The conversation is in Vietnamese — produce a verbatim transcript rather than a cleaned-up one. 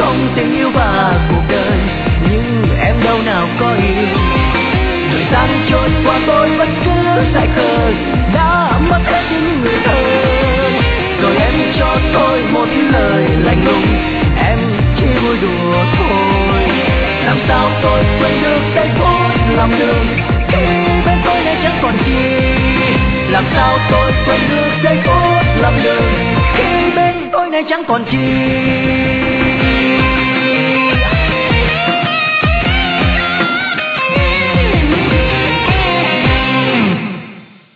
không tình yêu và cuộc đời, nhưng em đâu nào có yêu. Thời gian trôi qua tôi vẫn cứ dại khờ, đã mất hết những người thân. Rồi em cho tôi một lời lạnh lùng, em chỉ vui đùa thôi. Làm sao tôi quên được giây phút lòng đường khi bên tôi này chẳng còn chi. Làm sao tôi quên được giây phút lòng đường khi bên tôi này chẳng còn chi.